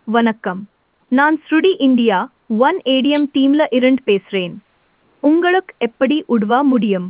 வணக்கம். நான் ஸ்ருடி India one ATM டீம்ல இருந்து பேசுறேன். உங்களுக்கு எப்படி உதவ முடியும்?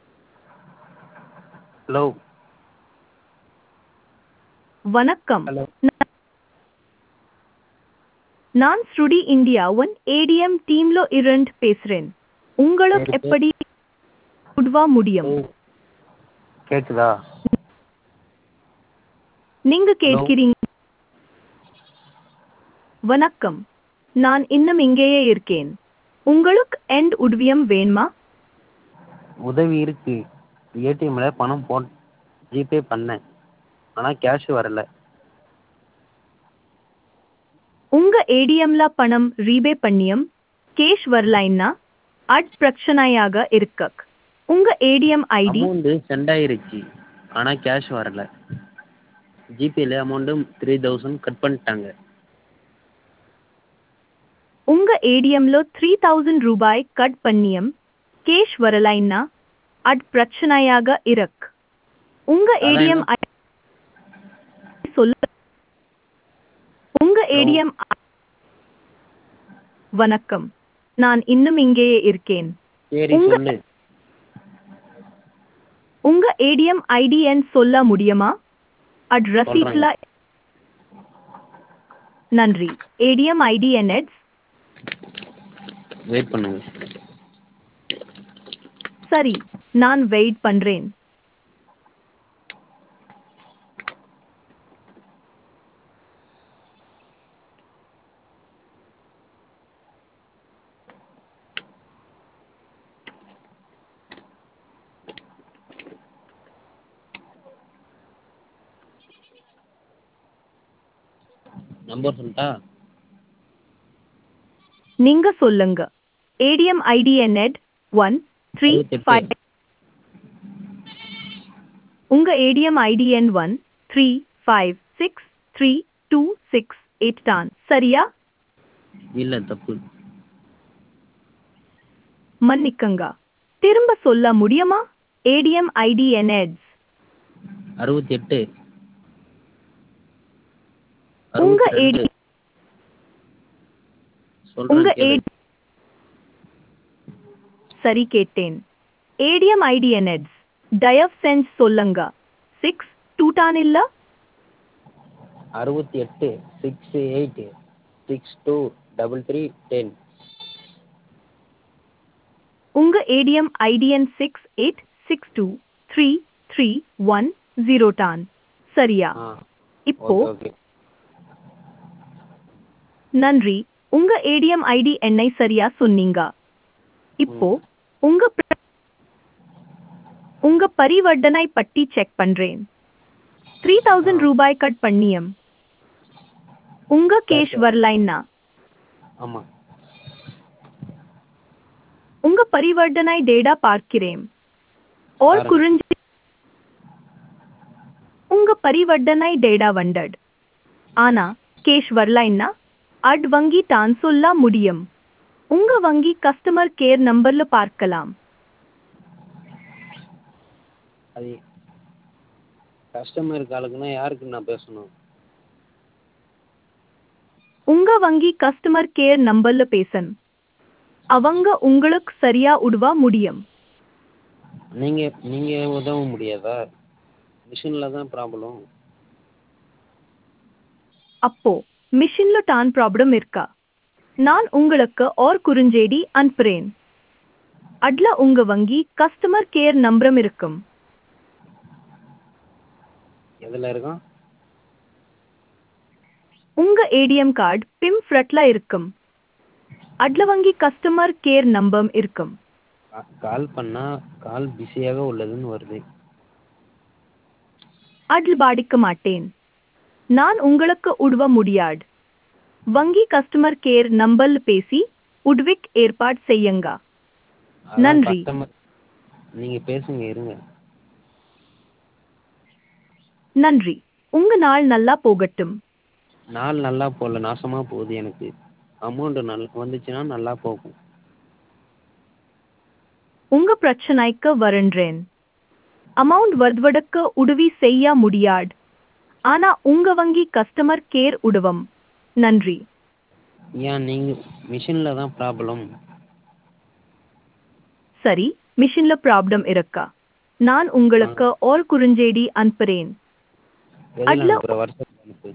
ஹலோ. வணக்கம். ஹலோ. நான் ஸ்ருடி இந்தியா ஒன் ஏடிஎம் டீம்ல இருந்து பேசுறேன். உங்களுக்கு சரி எப்படி உதவ முடியும்? கேக்குதா? நீங்க ஹலோ. கேட்கிறீங்க. வணக்கம். நான் இன்னும் இங்கேயே இருக்கேன். உங்களுக்கு எண்ட் உதவியம் வேணுமா? உதவி இருக்கு. ஏடிஎம்ல பணம் ஜிபே பண்ணேன். ஆனா கேஷ் வரல. உங்க ஏடிஎம்ல பணம் ரீபே பண்ணியும் கேஷ் வரலைன்னா அது பிரச்சனையாக இருக்கக். உங்க ஏடிஎம் ஐடி அமௌண்ட் சென்ட் ஆயிருச்சு. ஆனா கேஷ் வரல. ஜிபேல அமௌண்ட் 3000 கட் பண்ணிட்டாங்க. உங்க ஏடிஎம்ல 3000 ரூபாய் கட் பண்ணியும் கேஷ் வரலைன்னா அது பிரச்சனையாக இருக். உங்க அதான் ஏடிஎம் என்ன? சொல்ல. உங்க ஹலோ. ஏடிஎம். வணக்கம். நான் இன்னும் இங்கேயே இருக்கேன். சரி உங்க சொல்லு. உங்க ஏடிஎம் ஐடி எண் சொல்ல முடியுமா? அது சொல்றேங்க. ரசீட்ல. நன்றி. ஏடிஎம் ஐடி என் வெயிட் பண்ணுங்க. சரி, நான் வெயிட் பண்றேன். நம்பர் சொல்லட்டா? நீங்க சொல்லுங்க. ஏடிஎம் ஐடி என் 68. 135. உங்க ஏடிஎம் ஐடி எண் 1356326 தான் சரியா? இல்ல, தப்பு. மன்னிக்கங்க. திரும்ப சொல்ல முடியுமா? ஏடிஎம் ஐடி என் 68. உங்க 62. ஏடி உங்க சொல்றேன் கேளு. ஏடி சரி கேட்டேன். ஏடிஎம் ஐடி என் தயவு செஞ்சு சொல்லுங்க. 62 தான் இல்ல? 68 68 62 33 10. உங்க ஏடிஎம் ஐடி எண் 68623310 தான் சரியா? ஆ. இப்போ ஓகே ஓகே. நன்றி. உங்க ஏடிஎம் ஐடி எண்ணை சரியா சொன்னீங்க. இப்போ உங்க பரிவர்த்தனை பட்டி செக் பண்றேன். 3000 ரூபாய் கட் பண்ணியம். உங்க கேஷ் வரலைன்னா ஆமா. உங்க பரிவர்த்தனை டேட்டா பார்க்கிறேன். और பாருங்க. குறிஞ்சி உங்க பரிவர்த்தனை டேட்டா வண்டட். ஆனா கேஷ் வரலைன்னா அட் வங்கி தான் சொல்ல முடியும். உங்க வங்கி கஸ்டமர் கேர் நம்பர்ல பார்க்கலாம். அது கஸ்டமர் காலுக்குன்னா யாருக்கு நான் பேசணும்? உங்க வங்கி கஸ்டமர் கேர் நம்பர்ல பேசணும். அவங்க உங்களுக்கு சரியா உதவ முடியும். நீங்க நீங்க உதவ முடியாதா? மிஷினில் தான் ப்ராப்ளம். அப்போ மிஷின்ல தான் ப்ராப்ளம் இருக்கா? நான் உங்களுக்கு ஒரு குறுஞ்செய்தி அனுப்புறேன். அதுல உங்க வங்கி கஸ்டமர் கேர் நம்பரும் இருக்கும். எதில் இருக்கும்? உங்க ஏடிஎம் கார்டு பிம் ஃப்ரட்ல இருக்கும். அதுல வங்கி கஸ்டமர் கேர் நம்பரும் இருக்கும். கால் பண்ணால் கால் பிஸியாக உள்ளதுன்னு வருது. அதில் பாதிக்க மாட்டேன். நான் உங்களுக்கு உதவ முடியாது. வங்கி கஸ்டமர் கேர் நம்பர்ல பேசி உதவிக்கு ஏற்பாடு செய்யுங்க. அதான் நன்றி. கஸ்டமர். நீங்கள் பேசுங்க, இருங்க. நன்றி. உங்க நாள் நல்லா போகட்டும். நாள் நல்லா போகல, நாசமாக போகுது எனக்கு. அமௌண்ட்டு வந்துச்சுன்னா நல்லா போகும். உங்க பிரச்சனைக்கு வருன்றேன். அமௌண்ட் வருவதற்கு உதவி செய்ய முடியாது. ஆனா உங்க வங்கி கஸ்டமர் கேர் உதவும். நன்றி. ஏன் நீங்கள் மிஷினில் தான் ப்ராப்ளம். சரி, மிஷின்ல ப்ராப்ளம் இருக்கா? நான் உங்களுக்கு ஒரு குறுஞ்செய்தி அனுப்புறேன். எதில் அதுல அனுப்புகிற வாட்ஸ்அப் அனுப்பு.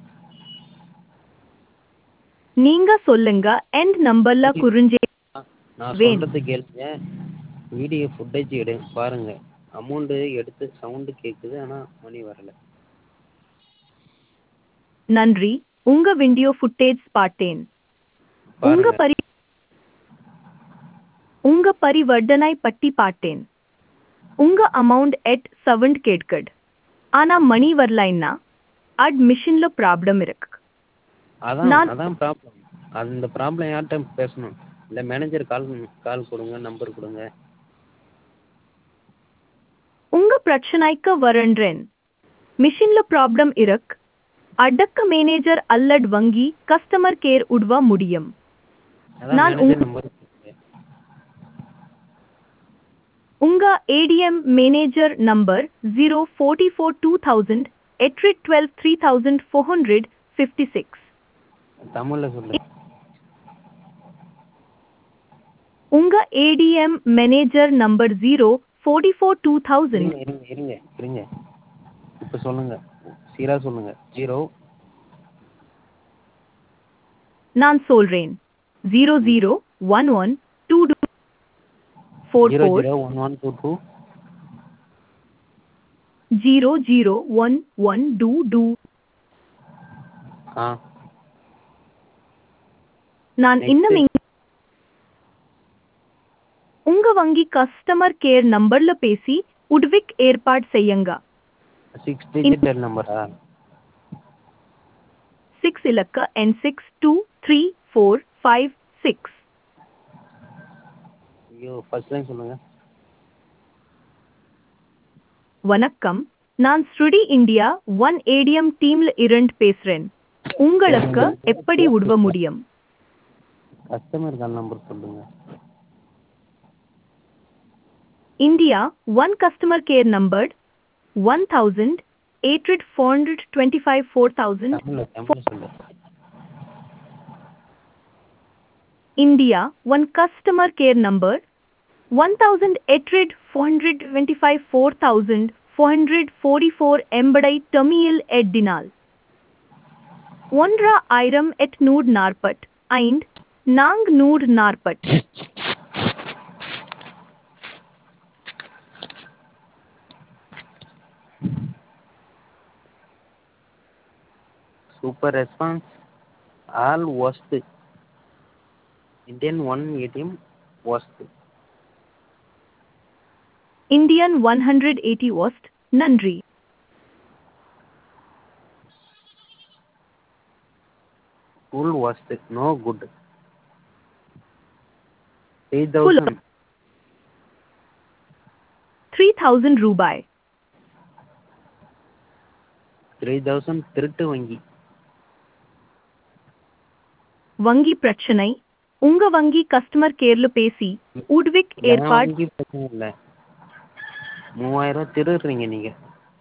நீங்க சொல்லுங்க எண்ட் நம்பர்ல குறுஞ்செய்தி நான் வேணும். சொல்கிறது கேளுங்க. வீடியோ ஃபுட்டேஜ் பாருங்கள். அமௌண்ட்டு எடுத்து சவுண்டு கேட்குது, ஆனால் மணி வரல. நன்றி, உங்க வீடியோ ஃபுட்டேஜ் பார்த்தேன். உங்க பாருங்கள். பரி உங்க பரிவர்த்தனை பட்டி பார்த்தேன். உங்க அமௌண்ட் எட் சவுண்ட் கேட்குது. ஆனா மணி வரலைன்னா மிஷின்ல ப்ராப்ளம் இருக்கு. நான் அதான் ப்ராப்ளம். அந்த ப்ராப்ளம் யார்கிட்ட பேசணும்? இல்லை மேனேஜர் கால் கொடுங்க, நம்பர் கொடுங்க. உங்க பிரச்சனைக்கு வரன்றேன். மிஷின்ல ப்ராப்ளம் இருக்கு. அடக்க மேனேஜர் அல்லது வங்கி கஸ்டமர் கேர் உதவ முடியும். அதான் நான் மேனேஜர் நம்பர் கொடுங்க. உங்க ஏடிஎம் மேனேஜர் நம்பர் 044 2000 812 3456. தமிழில் சொல்லு. உங்க ஏடிஎம் மேனேஜர் நம்பர் 044 2000. இருங்க இருங்க இருங்க இருங்க இப்போ சொல்லுங்கள். சீராக சொல்லுங்கள். 0 நான் சொல்றேன். 00112244 001122 001122. ஆ நான் இன்னும் நெக்ஸ்ட்டு உங்க வங்கி கஸ்டமர் கேர் நம்பர்ல பேசி உதவிக்கு ஏற்பாடு செய்யுங்க. 6 டிஜிட் நம்பரா? 6 இலக்க N623456. ஐயோ, ஃபர்ஸ்ட் லைன் சொல்லுங்கள். வணக்கம், நான் ஸ்ருடி இந்தியா ஒன் ஏடிஎம் டீம்ல இருந்து பேசுறேன். உங்களுக்கு எப்படி உதவ முடியும்? கஸ்டமர் கால் நம்பர் சொல்லுங்கள். India one customer care number 1000 தமிழ் சொல்லு. India one customer care number 1800 425 4444 எம்படை தமிழில் எட்டினால் 1840 440. Super response. ஆல் ஒஸ்ட். இந்தியன் ஒன் ஏடிஎம் ஒஸ்ட். Indian 180 West நன்றி. ஃபுல் ஒஸ்ட். No good. Full 3000. 3000 ரூபாய். 3000 திருட்டு வங்கி. வங்கி பிரச்சனை. உங்க வங்கி கஸ்டமர் கேர்ல பேசி உதவிக்கு என் ஏற்பாடு. வங்கி பிரச்சனை இல்லை. 3000 திருடுறீங்க நீங்கள்.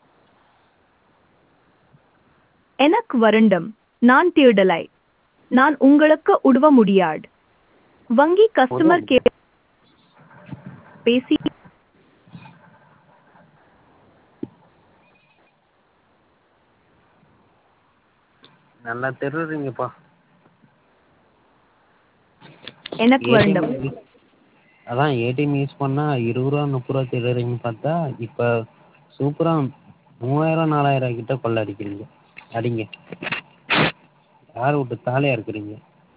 எனக்கு வருண்டம். நான் தேடலை. நான் உங்களுக்கு உதவ முடியாது. வங்கி கஸ்டமர் கேர் பேசி நல்லா திருடுறீங்கப்பா. எனக்கு வருண்டம். அதான் ஏடிஎம் யூஸ் பண்ணால் 20 ரூபா 30 ரூபா திருடுறீங்கன்னு பார்த்தா இப்போ சூப்பராக 3000 4000 கிட்ட கொள்ள அடிக்கிறீங்க. அடிங்க. யார் விட்டு தாலியாக இருக்கிறீங்க?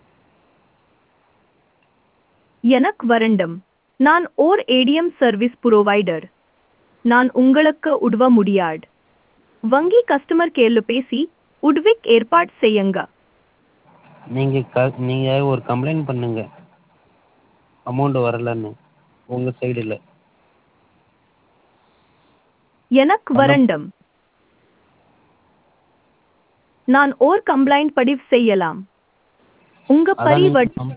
எனக்கு வருண்டம். நான் ஓர் ஏடிஎம் சர்வீஸ் புரோவைடர். நான் உங்களுக்கு உதவ முடியாது. வங்கி கஸ்டமர் கேர்ல பேசி உதவிக்கு ஏற்பாடு செய்யுங்க. நீங்கள் ஒரு கம்ப்ளைண்ட் பண்ணுங்க. அமௌண்ட் வரலன்னு உங்கள் சைடில் எனக்கு வருண்டம். நான் ஓர் கம்ப்ளைண்ட் பதிவு செய்யலாம். உங்க பரிவர்த்தனை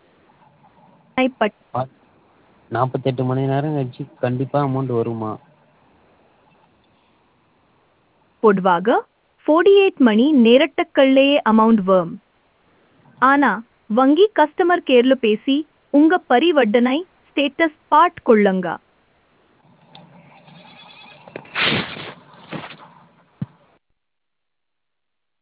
48 மணி நேரம் கழிச்சு கண்டிப்பாக அமௌண்ட் வருமா? பொதுவாக 48 மணி நேரத்துக்குள்ளேயே அமௌண்ட் வரும். ஆனா வங்கி கஸ்டமர் கேர்ல பேசி உங்க பரிவர்த்தனை ஸ்டேட்டஸ் பார்த்து கொள்ளுங்க.